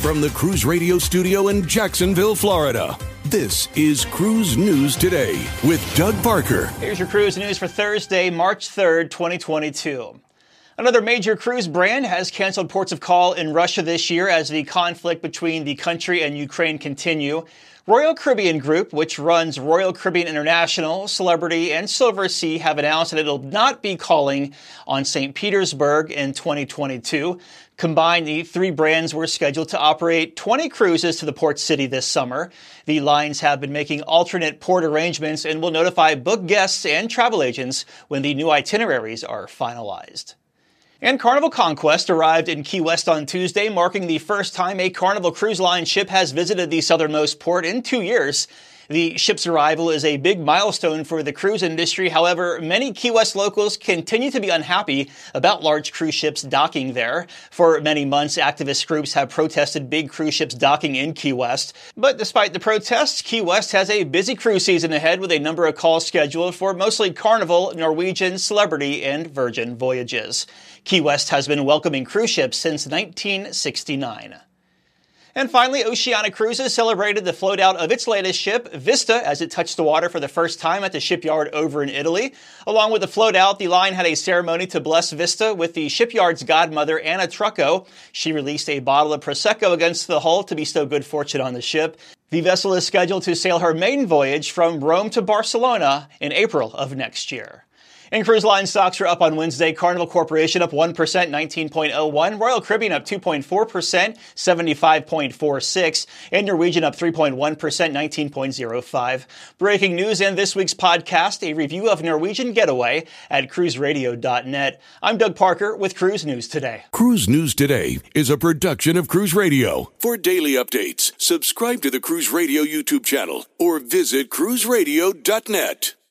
From the Cruise Radio studio in Jacksonville, Florida, this is Cruise News Today with Doug Parker. Here's your cruise news for Thursday, March 3rd, 2022. Another major cruise brand has canceled ports of call in Russia this year as the conflict between the country and Ukraine continue. Royal Caribbean Group, which runs Royal Caribbean International, Celebrity, and Silver Sea, have announced that it'll not be calling on St. Petersburg in 2022. Combined, the three brands were scheduled to operate 20 cruises to the port city this summer. The lines have been making alternate port arrangements and will notify booked guests and travel agents when the new itineraries are finalized. And Carnival Conquest arrived in Key West on Tuesday, marking the first time a Carnival Cruise Line ship has visited the southernmost port in 2 years. The ship's arrival is a big milestone for the cruise industry. However, many Key West locals continue to be unhappy about large cruise ships docking there. For many months, activist groups have protested big cruise ships docking in Key West. But despite the protests, Key West has a busy cruise season ahead with a number of calls scheduled for mostly Carnival, Norwegian, Celebrity, and Virgin voyages. Key West has been welcoming cruise ships since 1969. And finally, Oceania Cruises celebrated the float-out of its latest ship, Vista, as it touched the water for the first time at the shipyard over in Italy. Along with the float-out, the line had a ceremony to bless Vista with the shipyard's godmother, Anna Trucco. She released a bottle of Prosecco against the hull to bestow good fortune on the ship. The vessel is scheduled to sail her maiden voyage from Rome to Barcelona in April of next year. And cruise line stocks are up on Wednesday. Carnival Corporation up 1%, 19.01. Royal Caribbean up 2.4%, 75.46. And Norwegian up 3.1%, 19.05. Breaking news in this week's podcast, a review of Norwegian Getaway at cruiseradio.net. I'm Doug Parker with Cruise News Today. Cruise News Today is a production of Cruise Radio. For daily updates, subscribe to the Cruise Radio YouTube channel or visit cruiseradio.net.